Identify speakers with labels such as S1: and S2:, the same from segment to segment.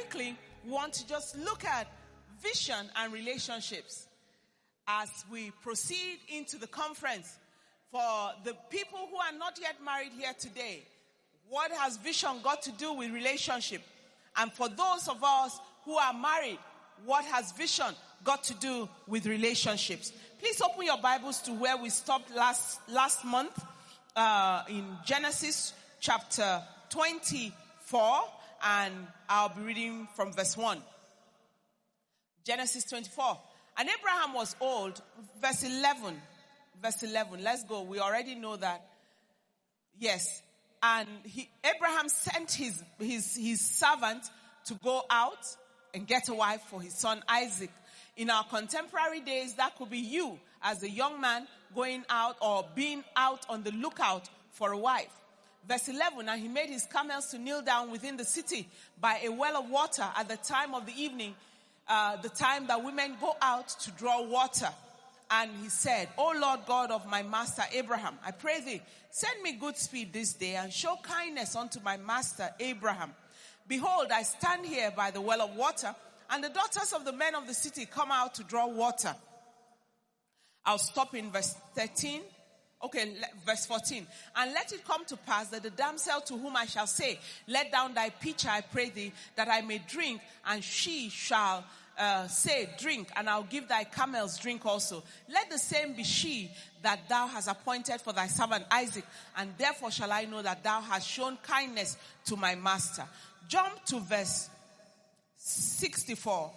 S1: quickly, we want to just look at vision and relationships as we proceed into the conference. For the people who are not yet married here today, what has vision got to do with relationship? And for those of us who are married, what has vision got to do with relationships? Please open your Bibles to where we stopped last month in Genesis chapter 24, and I'll be reading from verse 1. Genesis 24. And Abraham was old. Verse 11. Let's go. We already know that. Yes. And Abraham sent his servant to go out and get a wife for his son Isaac. In our contemporary days, that could be you as a young man going out or being out on the lookout for a wife. Verse 11, and he made his camels to kneel down within the city by a well of water at the time of the evening, the time that women go out to draw water. And he said, O Lord God of my master Abraham, I pray thee, send me good speed this day and show kindness unto my master Abraham. Behold, I stand here by the well of water, and the daughters of the men of the city come out to draw water. I'll stop in verse 13. Okay, verse 14. And let it come to pass that the damsel to whom I shall say, let down thy pitcher, I pray thee, that I may drink, and she shall say, drink, and I'll give thy camels drink also. Let the same be she that thou hast appointed for thy servant Isaac, and therefore shall I know that thou hast shown kindness to my master. Jump to verse 64.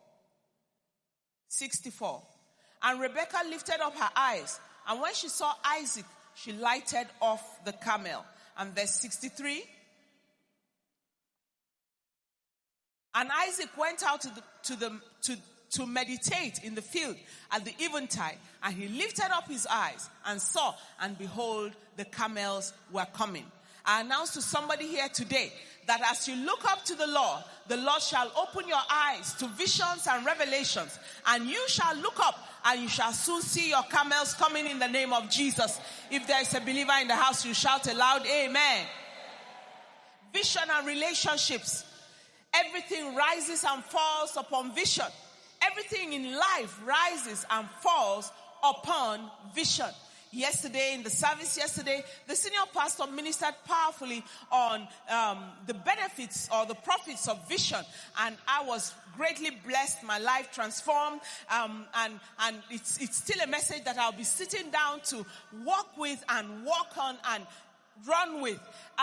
S1: 64. And Rebekah lifted up her eyes, and when she saw Isaac, she lighted off the camel. And verse 63. And Isaac went out to meditate in the field at the eventide, and he lifted up his eyes and saw, and behold, the camels were coming. I announce to somebody here today that as you look up to the Lord shall open your eyes to visions and revelations, and you shall look up and you shall soon see your camels coming in the name of Jesus. If there is a believer in the house, you shout aloud, amen. Vision and relationships. Everything rises and falls upon vision. Everything in life rises and falls upon vision. Yesterday, in the service the senior pastor ministered powerfully on the benefits or the profits of vision. And I was greatly blessed, my life transformed. And it's still a message that I'll be sitting down to walk with and walk on and run with.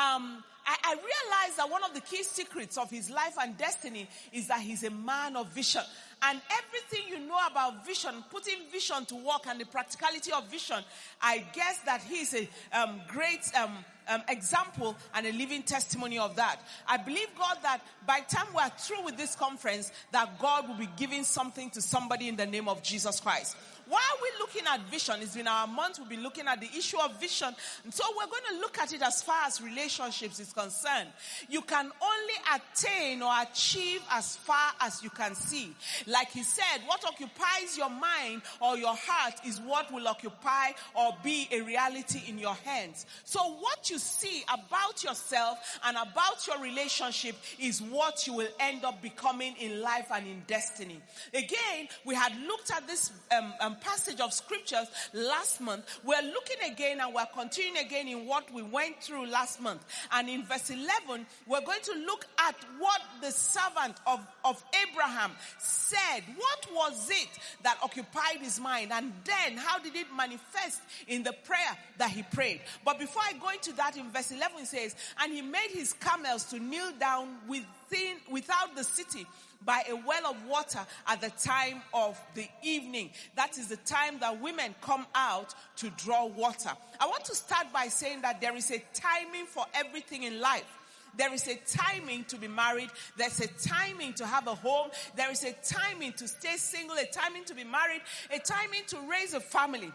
S1: I realized that one of the key secrets of his life and destiny is that he's a man of vision. And everything you know about vision, putting vision to work and the practicality of vision, I guess that he's a great example and a living testimony of that. I believe, God, that by the time we're through with this conference, that God will be giving something to somebody in the name of Jesus Christ. While we're looking at vision, it's been our month, we'll be looking at the issue of vision. And so we're going to look at it as far as relationships is concerned. You can only attain or achieve as far as you can see. Like he said, what occupies your mind or your heart is what will occupy or be a reality in your hands. So what you see about yourself and about your relationship is what you will end up becoming in life and in destiny. Again, we had looked at this passage of scriptures last month. We're looking again and we're continuing again in what we went through last month. And in verse 11, we're going to look at what the servant of Abraham said. What was it that occupied his mind? And then how did it manifest in the prayer that he prayed? But before I go into that, in verse 11 it says, and he made his camels to kneel down without the city by a well of water at the time of the evening. That is the time that women come out to draw water. I want to start by saying that there is a timing for everything in life. There is a timing to be married. There's a timing to have a home. There is a timing to stay single, a timing to be married, a timing to raise a family.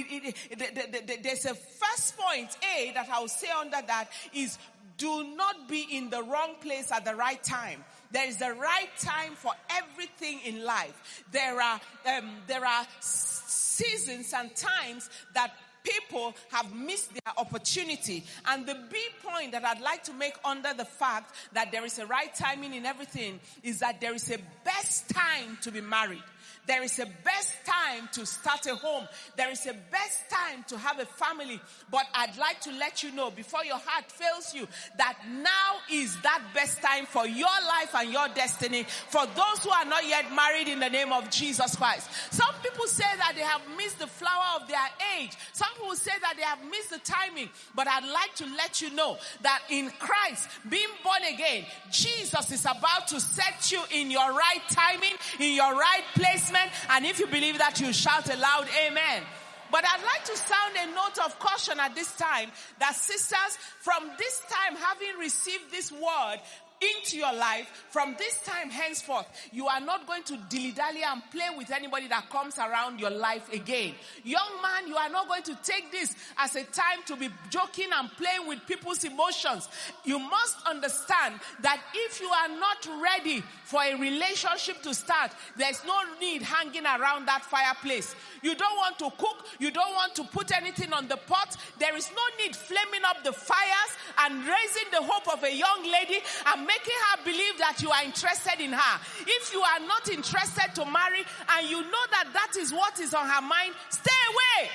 S1: There's a first point, A, that I will say under that is do not be in the wrong place at the right time. There is the right time for everything in life. There are seasons and times that people have missed their opportunity. And the big point that I'd like to make under the fact that there is a right timing in everything is that there is a best time to be married. There is a best time to start a home. There is a best time to have a family. But I'd like to let you know, before your heart fails you, that now is that best time for your life and your destiny, for those who are not yet married, in the name of Jesus Christ. Some people say that they have missed the flower of their age. Some people say that they have missed the timing. But I'd like to let you know that in Christ, being born again, Jesus is about to set you in your right timing, in your right placement. And if you believe that, you shout aloud, amen. But I'd like to sound a note of caution at this time that sisters, from this time having received this word into your life, from this time henceforth, you are not going to dilly-dally and play with anybody that comes around your life again. Young man, you are not going to take this as a time to be joking and playing with people's emotions. You must understand that if you are not ready for a relationship to start, there's no need hanging around that fireplace. You don't want to cook. You don't want to put anything on the pot. There is no need flaming up the fires and raising the hope of a young lady and making her believe that you are interested in her. If you are not interested to marry and you know that that is what is on her mind, stay away.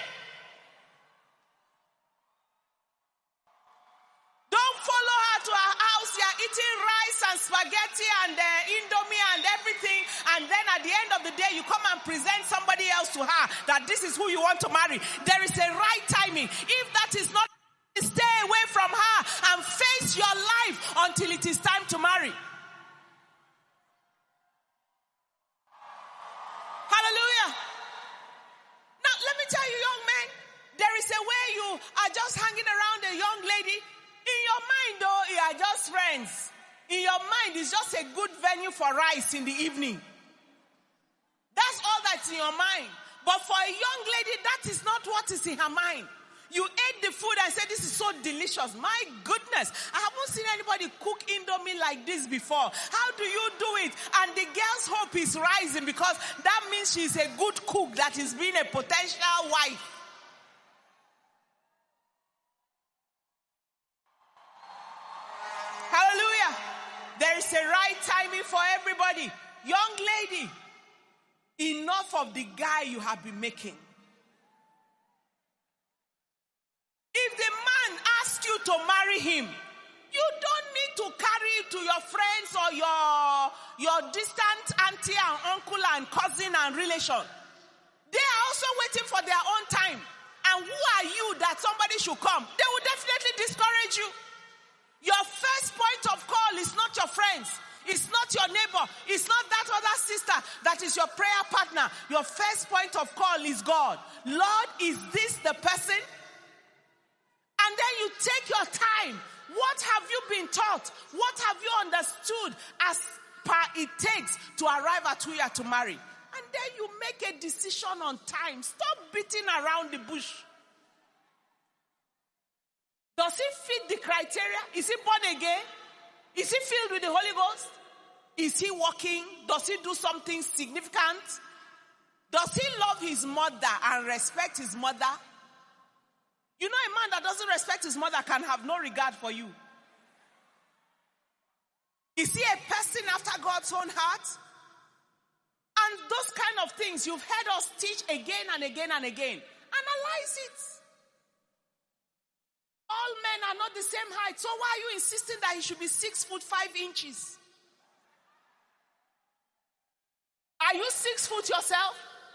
S1: Don't follow her to her house. You are eating rice and spaghetti and indomie and everything, and then at the end of the day you come and present somebody else to her that this is who you want to marry. There is a right timing. If that is not, stay away from her and face your life until it is time to marry. Hallelujah. Now let me tell you, young men, there is a way you are just hanging around a young lady. In your mind, though, you are just friends. In your mind, it's just a good venue for rice in the evening. That's all that's in your mind. But for a young lady, that is not what is in her mind. You ate the food and said, this is so delicious. My goodness, I haven't seen anybody cook indomie like this before. How do you do it? And the girl's hope is rising because that means she's a good cook that is being a potential wife. Hallelujah. There is a right timing for everybody. Young lady, enough of the guy you have been making. If the man asks you to marry him, you don't need to carry it to your friends or your distant auntie and uncle and cousin and relation. They are also waiting for their own time. And who are you that somebody should come? They will definitely discourage you. Your first point of call is not your friends. It's not your neighbor. It's not that other sister that is your prayer partner. Your first point of call is God. Lord, is this the person? And then you take your time. What have you been taught? What have you understood as per it takes to arrive at who you are to marry? And then you make a decision on time. Stop beating around the bush. Does he fit the criteria? Is he born again? Is he filled with the Holy Ghost? Is he walking? Does he do something significant? Does he love his mother and respect his mother? You know, a man that doesn't respect his mother can have no regard for you. Is he a person after God's own heart? And those kind of things you've heard us teach again and again and again. Analyze it. All men are not the same height. So why are you insisting that he should be 6'5"? Are you 6 foot yourself?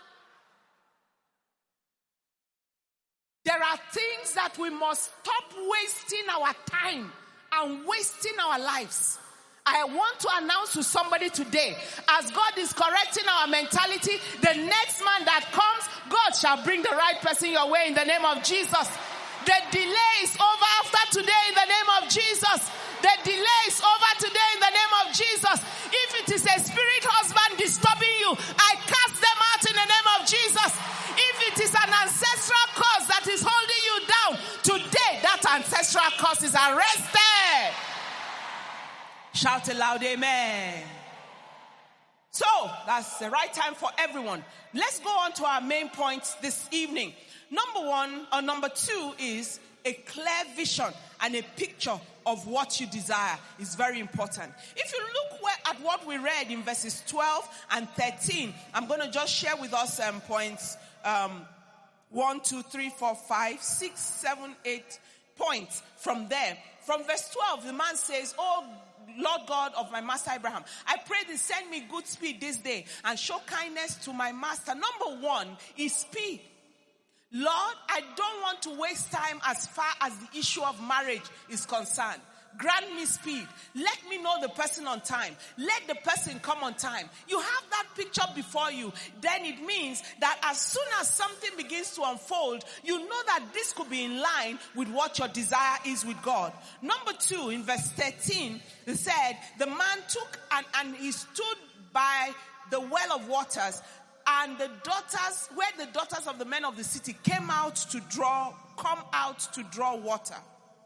S1: There are things that we must stop wasting our time and wasting our lives. I want to announce to somebody today, as God is correcting our mentality, the next man that comes, God shall bring the right person your way in the name of Jesus. The delay is over after today in the name of Jesus. The delay is over today in the name of Jesus. If it is a spirit husband disturbing you, I cast them out in the name of Jesus. If it is an ancestral curse that is holding you down, today that ancestral curse is arrested. Shout aloud, amen. So, that's the right time for everyone. Let's go on to our main points this evening. Number two is a clear vision and a picture of what you desire is very important. If you look at what we read in verses 12 and 13, I'm going to just share with us points 1, 2, 3, 4, 5, 6, 7, 8 points from there. From verse 12, the man says, "Oh, Lord God of my master Abraham, I pray thee send me good speed this day and show kindness to my master." Number one is speed. Lord, I don't want to waste time as far as the issue of marriage is concerned. Grant me speed. Let me know the person on time. Let the person come on time. You have that picture before you. Then it means that as soon as something begins to unfold, you know that this could be in line with what your desire is with God. Number two, in verse 13, it said, the man took and he stood by the well of waters, and the daughters of the men of the city come out to draw water.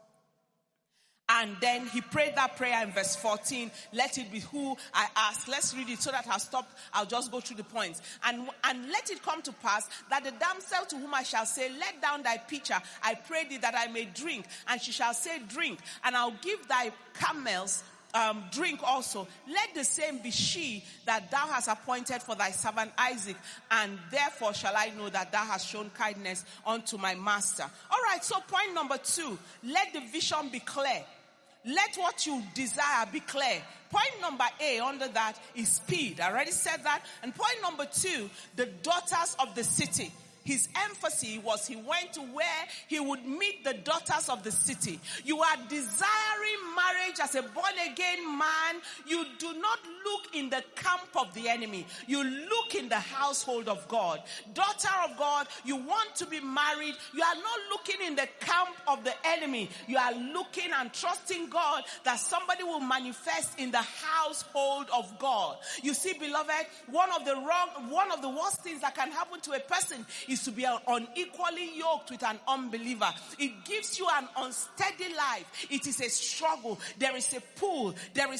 S1: And then he prayed that prayer in verse 14. Let it be who I ask. Let's read it so that I'll just go through the points. And let it come to pass that the damsel to whom I shall say, let down thy pitcher, I pray thee that I may drink. And she shall say, drink. And I'll give thy camels drink also. Let the same be she that thou hast appointed for thy servant Isaac. And therefore shall I know that thou hast shown kindness unto my master. All right, so point number two, let the vision be clear. Let what you desire be clear. Point number A under that is speed. I already said that. And point number two, the daughters of the city. His emphasis was he went to where he would meet the daughters of the city. You are desiring marriage as a born-again man. You do not look in the camp of the enemy. You look in the household of God. Daughter of God, you want to be married. You are not looking in the camp of the enemy. You are looking and trusting God that somebody will manifest in the household of God. You see, beloved, one of the worst things that can happen to a person is to be unequally yoked with an unbeliever. It gives you an unsteady life. It is a struggle. There is a pull.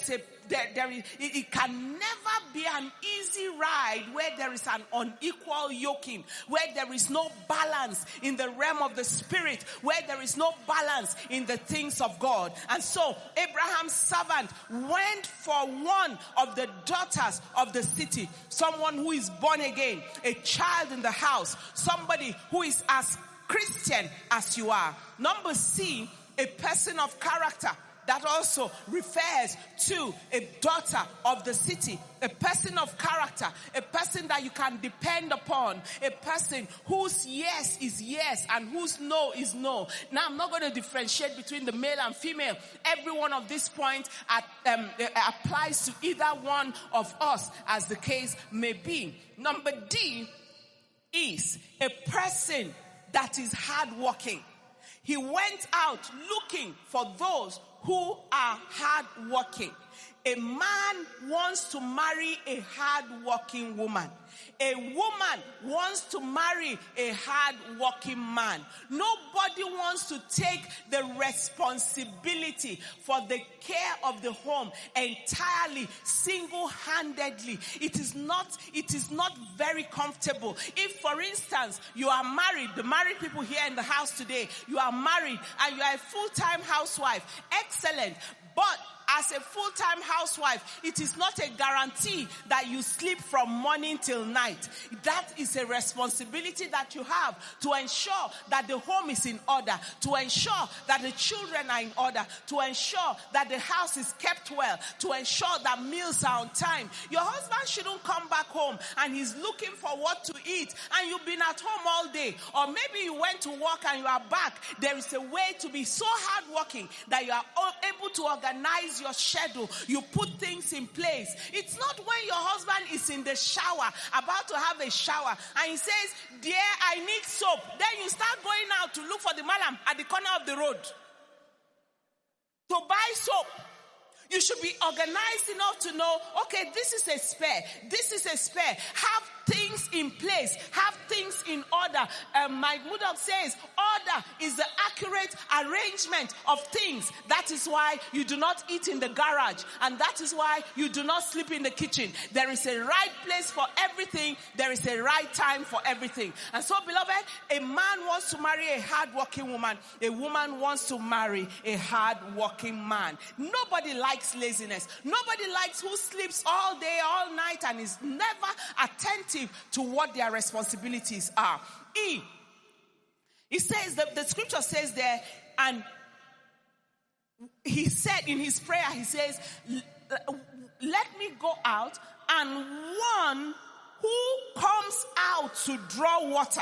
S1: It can never be an easy ride where there is an unequal yoking, where there is no balance in the realm of the spirit, where there is no balance in the things of God. And so Abraham's servant went for one of the daughters of the city, someone who is born again, a child in the house, somebody who is as Christian as you are. Number C, a person of character. That also refers to a daughter of the city, a person of character, a person that you can depend upon, a person whose yes is yes and whose no is no. Now, I'm not going to differentiate between the male and female. Every one of these points applies to either one of us, as the case may be. Number D is a person that is hardworking. He went out looking for those who are hardworking. A man wants to marry a hardworking woman. A woman wants to marry a hardworking man. Nobody wants to take the responsibility for the care of the home entirely, single-handedly. It is not very comfortable. If, for instance, you are married, the married people here in the house today, you are married and you are a full-time housewife, excellent. But as a full-time housewife, it is not a guarantee that you sleep from morning till night. That is a responsibility that you have to ensure that the home is in order, to ensure that the children are in order, to ensure that the house is kept well, to ensure that meals are on time. Your husband shouldn't come back home and he's looking for what to eat and you've been at home all day. Or maybe you went to work and you are back. There is a way to be so hardworking that you are able to organize your schedule. You put things in place. It's not when your husband is in the shower, about to have a shower, and he says, dear, I need soap. Then you start going out to look for the madam at the corner of the road to buy soap. You should be organized enough to know, okay, this is a spare. This is a spare. Have things in place. Have things in order. Mike Murdoch says, all order, is the accurate arrangement of things. That is why you do not eat in the garage. And that is why you do not sleep in the kitchen. There is a right place for everything. There is a right time for everything. And so, beloved, a man wants to marry a hard-working woman. A woman wants to marry a hard-working man. Nobody likes laziness. Nobody likes who sleeps all day, all night, and is never attentive to what their responsibilities are. He says, the scripture says there, and he said in his prayer, he says, let me go out, and one who comes out to draw water.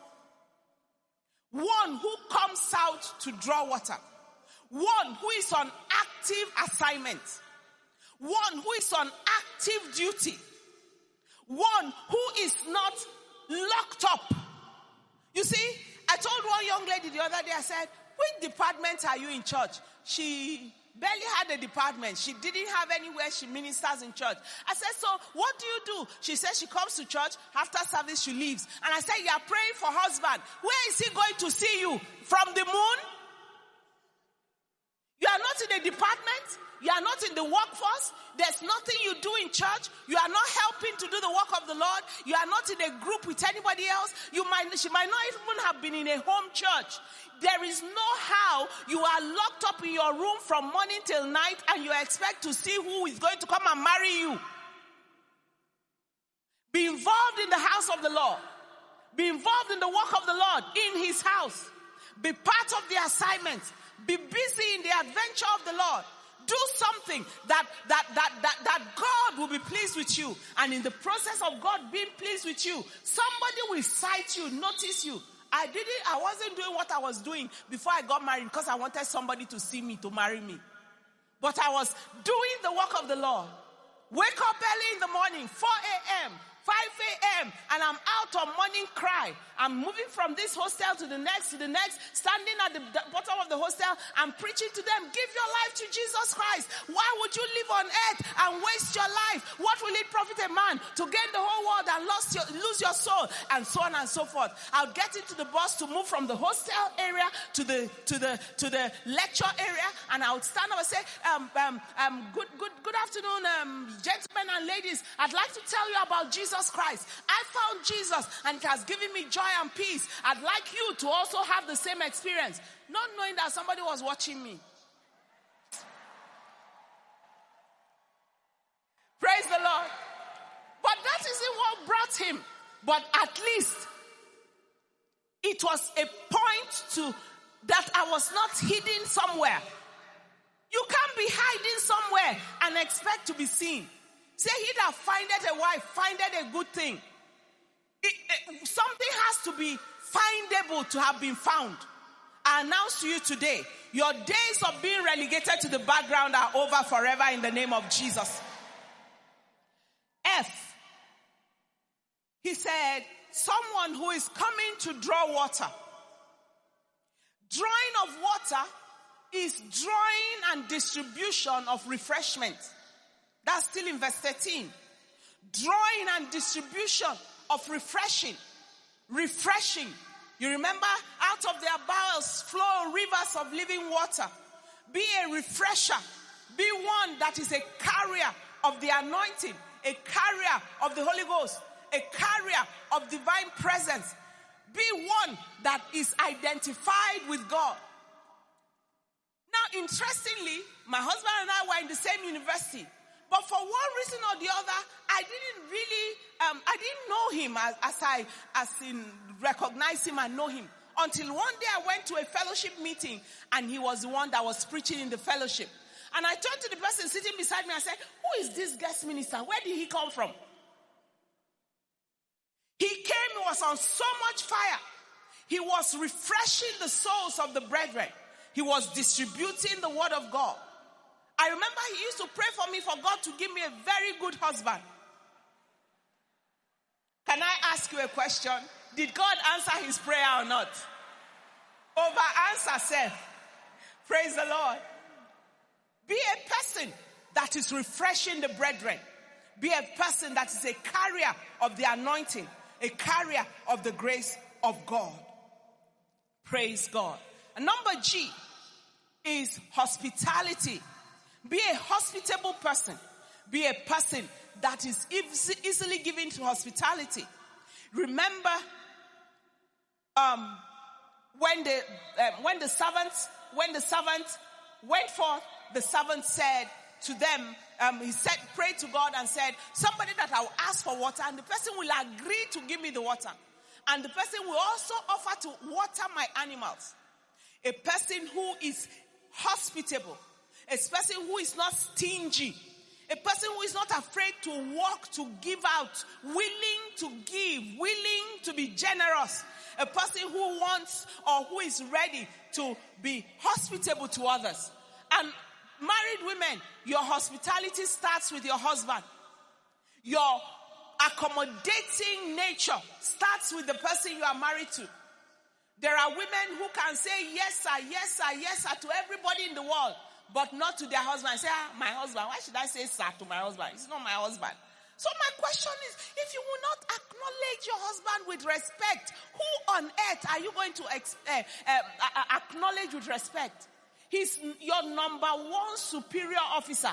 S1: One who comes out to draw water. One who is on active assignment. One who is on active duty. One who is not locked up. You see, I told one young lady the other day, I said, which department are you in church? She barely had a department. She didn't have anywhere she ministers in church. I said, so what do? She said she comes to church, after service she leaves. And I said, you are praying for husband. Where is he going to see you? From the moon? You are not in a department. You are not in the workforce. There's nothing you do in church. You are not helping to do the work of the Lord. You are not in a group with anybody else. She might not even have been in a home church. There is no how you are locked up in your room from morning till night and you expect to see who is going to come and marry you. Be involved in the house of the Lord. Be involved in the work of the Lord in his house. Be part of the assignment. Be busy in the adventure of the Lord. Do something that God will be pleased with you. And in the process of God being pleased with you, somebody will sight you, notice you. I wasn't doing what I was doing before I got married because I wanted somebody to see me, to marry me. But I was doing the work of the Lord. Wake up early in the morning, 4 a.m., 5 a.m., and I'm out on morning cry. I'm moving from this hostel to the next, standing at the bottom of the hostel and preaching to them, give your life to Jesus Christ. Why would you live on earth and waste your life? What will it profit a man to gain the whole world and lose your soul? And so on and so forth. I'll get into the bus to move from the hostel area to the lecture area, and I would stand up and say, good afternoon, gentlemen and ladies. I'd like to tell you about Jesus Christ. I found Jesus and it has given me joy and peace. I'd like you to also have the same experience. Not knowing that somebody was watching me. Praise the Lord. But that isn't what brought him. But at least it was a point to that I was not hidden somewhere. You can't be hiding somewhere and expect to be seen. Say, he that findeth a wife, findeth a good thing. Something has to be findable to have been found. I announce to you today, your days of being relegated to the background are over forever in the name of Jesus. F. He said, someone who is coming to draw water. Drawing of water is drawing and distribution of refreshment. That's still in verse 13. Drawing and distribution of refreshing. Refreshing. You remember, out of their bowels flow rivers of living water. Be a refresher. Be one that is a carrier of the anointing. A carrier of the Holy Ghost. A carrier of divine presence. Be one that is identified with God. Now, interestingly, my husband and I were in the same university. But for one reason or the other, I didn't know him as in recognize him and know him. Until one day I went to a fellowship meeting and he was the one that was preaching in the fellowship. And I turned to the person sitting beside me and said, who is this guest minister? Where did he come from? He came, he was on so much fire. He was refreshing the souls of the brethren. He was distributing the word of God. I remember he used to pray for me for God to give me a very good husband. Can I ask you a question? Did God answer his prayer or not? Over answer, sir. Praise the Lord. Be a person that is refreshing the brethren. Be a person that is a carrier of the anointing. A carrier of the grace of God. Praise God. And number G is hospitality. Be a hospitable person. Be a person that is easily given to hospitality. Remember, when the servant went forth, the servant said to them, he said, prayed to God and said, somebody that I will ask for water, and the person will agree to give me the water. And the person will also offer to water my animals. A person who is hospitable. A person who is not stingy. A person who is not afraid to walk, to give out, willing to give, willing to be generous. A person who wants or who is ready to be hospitable to others. And married women, your hospitality starts with your husband. Your accommodating nature starts with the person you are married to. There are women who can say yes sir, yes sir, yes sir to everybody in the world, but not to their husband. I say, my husband. Why should I say sir to my husband? He's not my husband. So my question is, if you will not acknowledge your husband with respect, who on earth are you going to acknowledge with respect? He's your number one superior officer.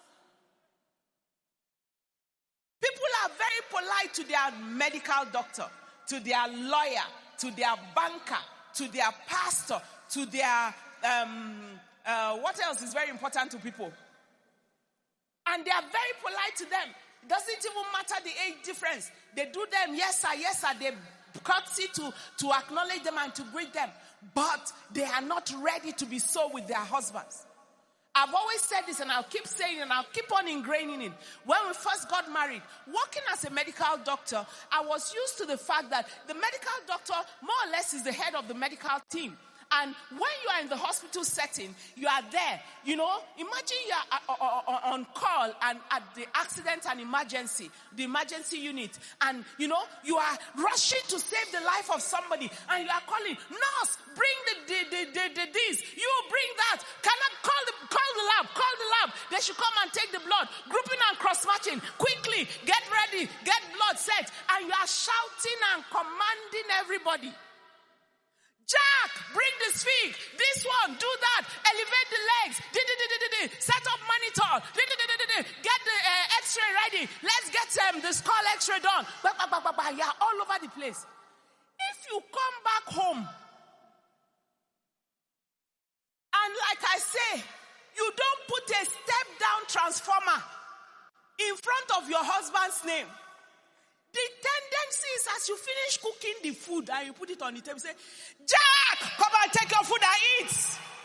S1: People are very polite to their medical doctor, to their lawyer, to their banker, to their pastor, to their, what else is very important to people? And they are very polite to them. It doesn't even matter the age difference. They do them, yes sir, they courtesy to acknowledge them and to greet them. But they are not ready to be so with their husbands. I've always said this and I'll keep saying it and I'll keep on ingraining it. When we first got married, working as a medical doctor, I was used to the fact that the medical doctor more or less is the head of the medical team. And when you are in the hospital setting, you are there. You know, imagine you are on call and at the accident and emergency, the emergency unit. And, you know, you are rushing to save the life of somebody. And you are calling, nurse, bring this. You bring that. Can I call the lab. They should come and take the blood. Grouping and cross-matching. Quickly, get ready, get blood set. And you are shouting and commanding everybody. Jack, bring this fig. This one, do that. Elevate the legs. Set up monitor. Get the x-ray ready. Let's get the skull x-ray done. Yeah, all over the place. If you come back home, and like I say, you don't put a step-down transformer in front of your husband's name. The tendency is as you finish cooking the food and you put it on the table, say, Jack, come and take your food and eat.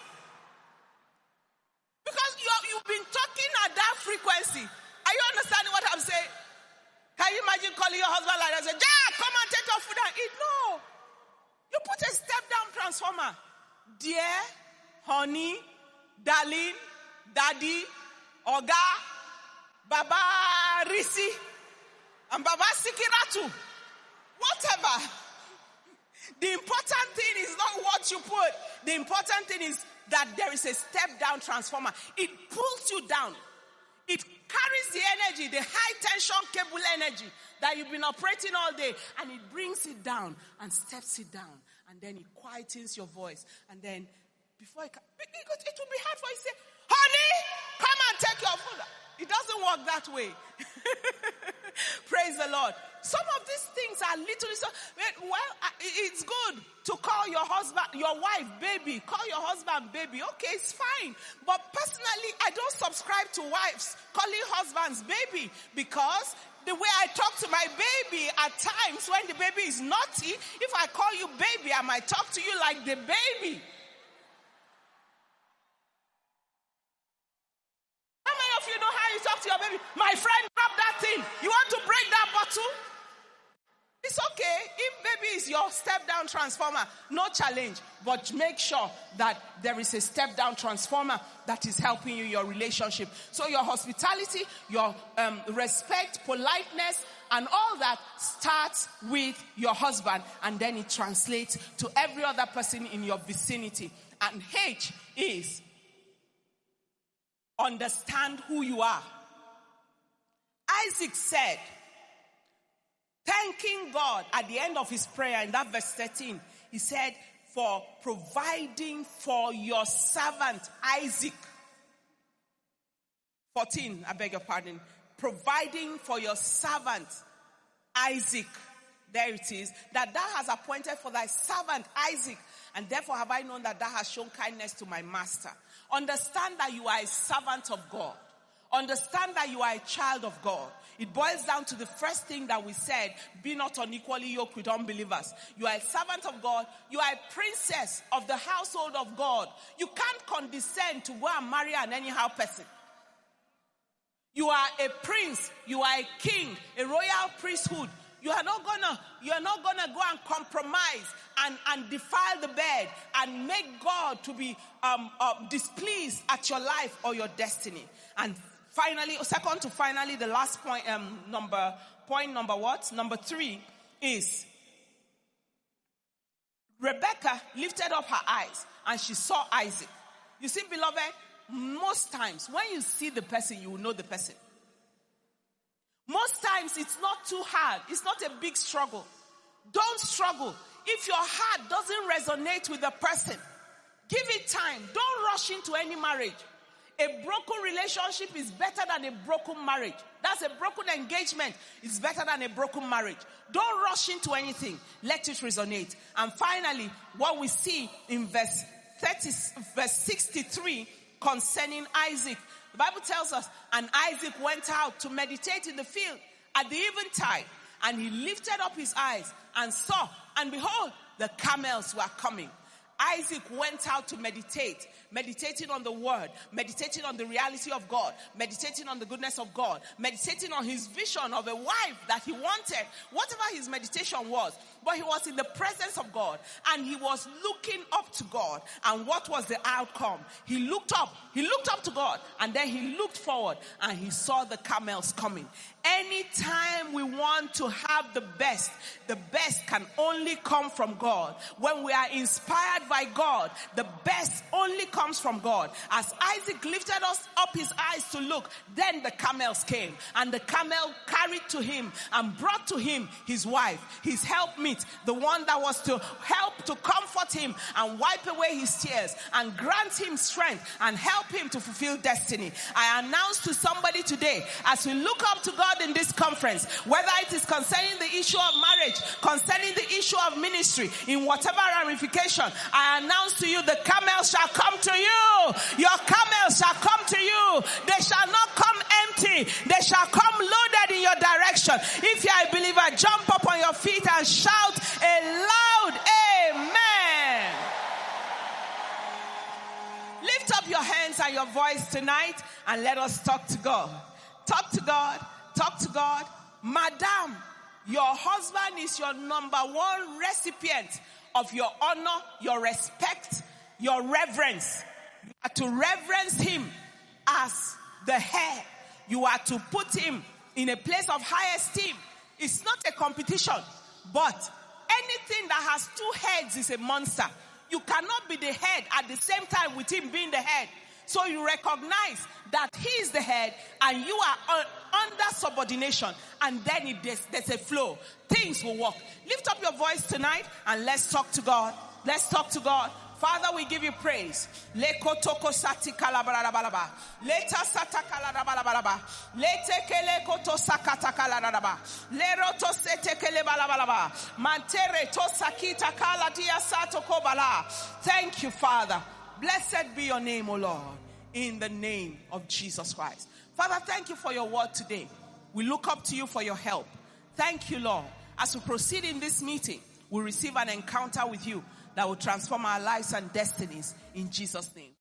S1: Because you've been talking at that frequency. Are you understanding what I'm saying? Can you imagine calling your husband like that and say, Jack, come and take your food and eat? No. You put a step-down transformer. Dear, honey, darling, daddy, Oga, Baba, Risi, and Baba Sikiratu, whatever. The important thing is not what you put. The important thing is that there is a step-down transformer. It pulls you down. It carries the energy, the high-tension cable energy that you've been operating all day, and it brings it down and steps it down. And then it quietens your voice. And then, before it will be hard for you to say, honey, come and take your food. It doesn't work that way. Praise the Lord. Some of these things are literally so, well, it's good to call your husband, your wife, baby. Call your husband, baby. Okay, it's fine. But personally, I don't subscribe to wives calling husbands, baby. Because the way I talk to my baby at times when the baby is naughty, if I call you baby, I might talk to you like the baby. How many of you know how you talk to your baby? My friend, grab that thing. You want to break that bottle? It's okay. If baby is your step-down transformer, no challenge. But make sure that there is a step-down transformer that is helping you in your relationship. So your hospitality, your respect, politeness, and all that starts with your husband. And then it translates to every other person in your vicinity. And H is understand who you are. Isaac said, thanking God at the end of his prayer in that verse 13, he said, for providing for your servant Isaac. 14, I beg your pardon. Providing for your servant Isaac. There it is. That thou hast appointed for thy servant Isaac. And therefore have I known that thou hast shown kindness to my master. Understand that you are a servant of God. Understand that you are a child of God. It boils down to the first thing that we said, be not unequally yoked with unbelievers. You are a servant of God. You are a princess of the household of God. You can't condescend to go and marry an anyhow person. You are a prince. You are a king, a royal priesthood. You are not gonna go and compromise and defile the bed and make God to be displeased at your life or your destiny. And finally, the last point, number 3 is Rebecca lifted up her eyes and she saw Isaac. You see, beloved, most times when you see the person, you will know the person. Most times it's not too hard. It's not a big struggle. Don't struggle. If your heart doesn't resonate with the person, give it time. Don't rush into any marriage. A broken relationship is better than a broken marriage. That's a broken engagement. It's better than a broken marriage. Don't rush into anything. Let it resonate. And finally, what we see in verse 63 concerning Isaac. The Bible tells us, and Isaac went out to meditate in the field at the eventide, and he lifted up his eyes and saw, and behold, the camels were coming. Isaac went out to meditate, meditating on the word, meditating on the reality of God, meditating on the goodness of God, meditating on his vision of a wife that he wanted, whatever his meditation was. But he was in the presence of God and he was looking up to God. And what was the outcome? He looked up to God, and then he looked forward and he saw the camels coming. Anytime we want to have the best can only come from God. When we are inspired by God, the best only comes from God. As Isaac lifted up his eyes to look, then the camels came, and the camel carried to him and brought to him his wife, his helpmeet, the one that was to help to comfort him and wipe away his tears and grant him strength and help him to fulfill destiny. I announce to somebody today, as we look up to God in this conference, whether it is concerning the issue of marriage, concerning the issue of ministry, in whatever ramification, I announce to you, the camels shall come to you. Your camels shall come to you. They shall not come empty. They shall come loaded in your direction. If you are a believer, jump up on your feet and shout a loud amen. Lift up your hands and your voice tonight and let us talk to God. Talk to God. Talk to God. Madam, your husband is your number one recipient of your honor, your respect, your reverence. You are to reverence him as the head. You are to put him in a place of high esteem. It's not a competition, but anything that has two heads is a monster. You cannot be the head at the same time with him being the head. So you recognize that he is the head and you are under subordination, and then there's a flow. Things will work. Lift up your voice tonight and let's talk to God. Let's talk to God. Father, we give you praise. Lekotoko sati kalabarabalaba. Leta sata kalabarabalaba. Lete kele koto sakata kalabarabalaba. Leroto sete kele balabalaba. Mantere to sakita kalatia sato kobala. Thank you, Father. Blessed be your name, O Lord, in the name of Jesus Christ. Father, thank you for your word today. We look up to you for your help. Thank you, Lord. As we proceed in this meeting, we receive an encounter with you that will transform our lives and destinies in Jesus' name.